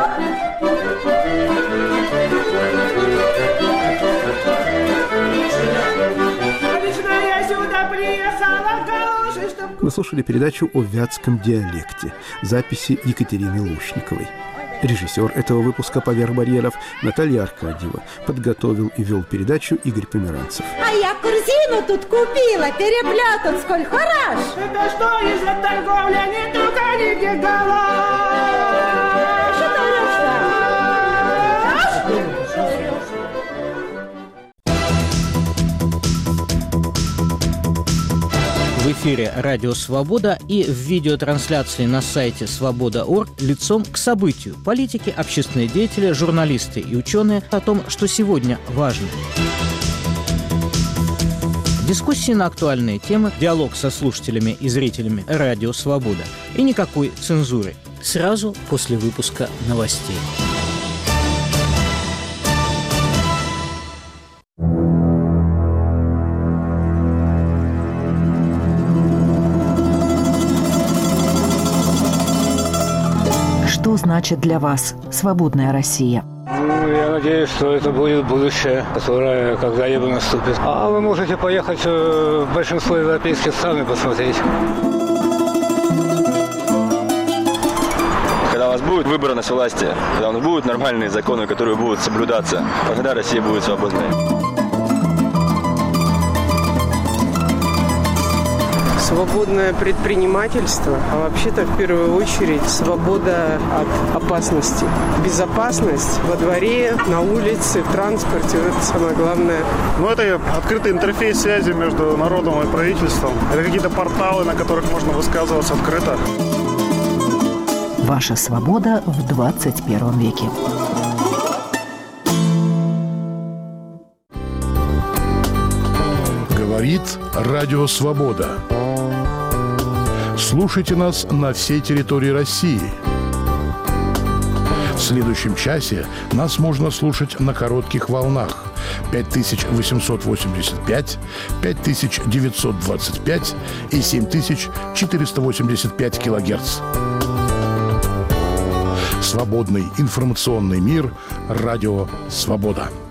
Вы слушали передачу о вятском диалекте, записи Екатерины Лушниковой. Режиссер этого выпуска поверх барьеров Наталья Аркадьева. Подготовил и вел передачу Игорь Померанцев. А я корзину тут купила, переплетан, сколь хорош. Это что из за торговля, не только не гигала. Что ты орешь-то? В эфире «Радио Свобода» и в видеотрансляции на сайте свобода точка орг лицом к событию. Политики, общественные деятели, журналисты и ученые о том, что сегодня важно. Дискуссии на актуальные темы, диалог со слушателями и зрителями «Радио Свобода» и никакой цензуры. Сразу после выпуска новостей. Что значит для вас свободная Россия? Ну, я надеюсь, что это будет будущее, которое когда-либо наступит. А вы можете поехать в большинство европейских стран и посмотреть. Когда у вас будет выбор на власти, когда у нас будут нормальные законы, которые будут соблюдаться, тогда Россия будет свободной. Свободное предпринимательство, а вообще-то в первую очередь свобода от опасности. Безопасность во дворе, на улице, в транспорте, вот это самое главное. Ну, это открытый интерфейс связи между народом и правительством. Это какие-то порталы, на которых можно высказываться открыто. Ваша свобода в двадцать первом веке. Говорит Радио Свобода. Слушайте нас на всей территории России. В следующем часе нас можно слушать на коротких волнах пять тысяч восемьсот восемьдесят пять, пять тысяч девятьсот двадцать пять и семь тысяч четыреста восемьдесят пять килогерц. Свободный информационный мир. Радио «Свобода».